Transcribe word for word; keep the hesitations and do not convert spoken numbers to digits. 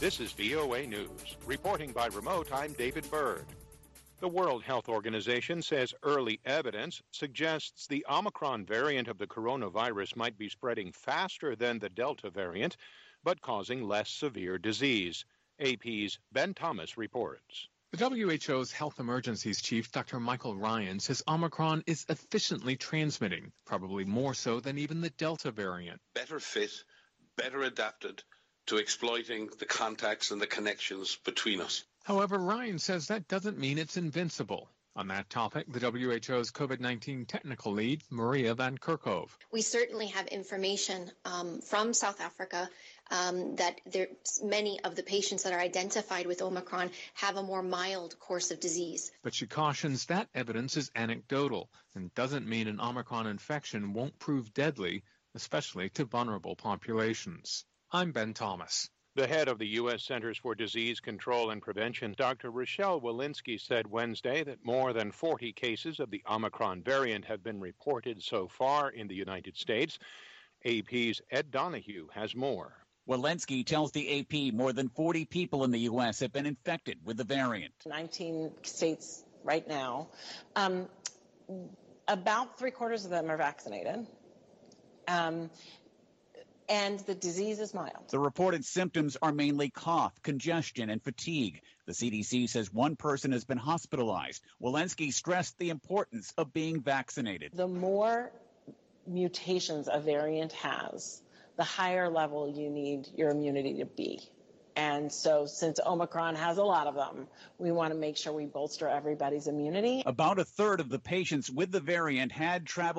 This is V O A News. Reporting by remote, I'm David Byrd. The World Health Organization says early evidence suggests the Omicron variant of the coronavirus might be spreading faster than the Delta variant, but causing less severe disease. A P's Ben Thomas reports. The W H O's Health Emergencies Chief, Doctor Michael Ryan, says Omicron is efficiently transmitting, probably more so than even the Delta variant. Better fit, better adapted to exploiting the contacts and the connections between us. However, Ryan says that doesn't mean it's invincible. On that topic, the W H O's COVID nineteen technical lead, Maria Van Kerkhove. We certainly have information um, from South Africa um, that there, many of the patients that are identified with Omicron have a more mild course of disease. But she cautions that evidence is anecdotal and doesn't mean an Omicron infection won't prove deadly, especially to vulnerable populations. I'm Ben Thomas. The head of the U S Centers for Disease Control and Prevention, Doctor Rochelle Walensky, said Wednesday that more than forty cases of the Omicron variant have been reported so far in the United States. A P's Ed Donahue has more. Walensky tells the A P more than forty people in the U S have been infected with the variant. nineteen states right now. Um, about three quarters of them are vaccinated. Um, And the disease is mild. The reported symptoms are mainly cough, congestion, and fatigue. The C D C says one person has been hospitalized. Walensky stressed the importance of being vaccinated. The more mutations a variant has, the higher level you need your immunity to be. And so since Omicron has a lot of them, we want to make sure we bolster everybody's immunity. About a third of the patients with the variant had traveled